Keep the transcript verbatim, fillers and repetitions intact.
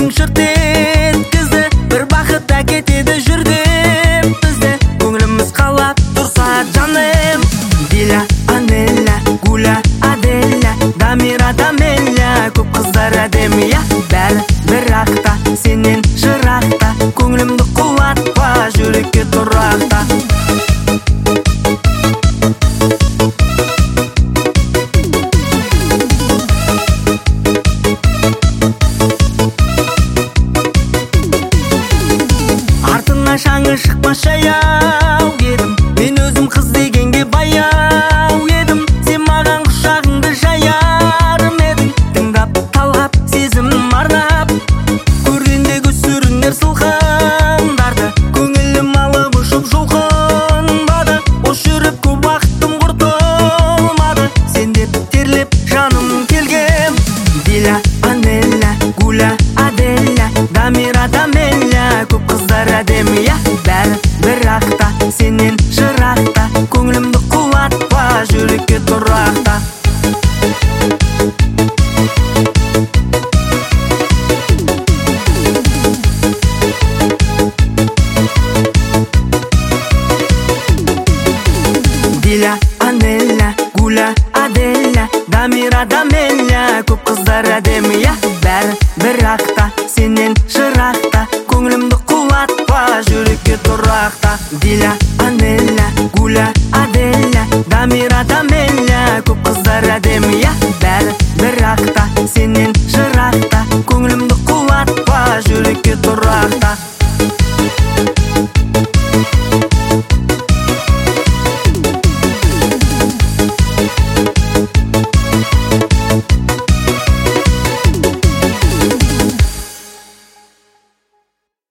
көңілің шырт еткізді, бір бақыт әкетеді жүрдім бізді. Көңіліміз қалап тұрса жаным. Диля, Анеля, Гуля, Аделя, Дамира, Дамеля, көп қыздар әдемі, я. Бәрі бірақта, сенен жырақта, көңілімді құлатпа, жүрекке тұрақта. Шаңы шықпас жаяу едім, мен өзім қыз дегенге баяу едім. Сен маған құшағыңды жаярым едің, тыңдап талғап сезім арнап, көргендегі сүрінер сылқындарды, көңілім алып ұшып жұлқынбады. Бос жүріп көп уақытым құртылмады, сен деп терлеп жаным келгем. Диля, Анеля, Гуля, Аделя, Дамира, Дамеля, көп қыздар әдемі, я. Бәрі бірақта, сенен жырақта, көңілімді құлатпа, жүрекке тұрақта. Диля, Анеля, Гуля, Аделя, Дамира, Дамеля, көп қыздар әдемі, я. Бәрі бірақта, сенен жырақта, көңілімді құлатпа, жүрекке тұрақта. Диля, Анеля, Гуля, Аделя, Дамира, Дамеля, көп қыздар әдемі, я. Бәрі бірақта, сенен жырақта, көңілімді құлатпа, жүрекке тұрақта.